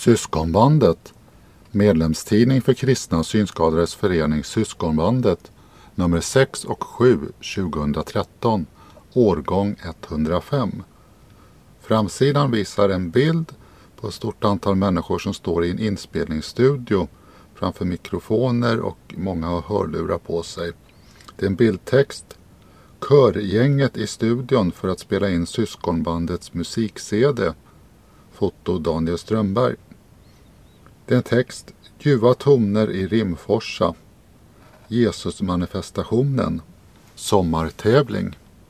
Syskonbandet, medlemstidning för kristna synskadades förening Syskonbandet, nummer 6 och 7 2013, årgång 105. Framsidan visar en bild på ett stort antal människor som står i en inspelningsstudio framför mikrofoner och många har hörlurar på sig. Det är en bildtext. Körgänget i studion för att spela in Syskonbandets musik-CD. Foto Daniel Strömberg. Det är en text. Ljuva toner i Rimforsa. Jesusmanifestationen. Sommartävling.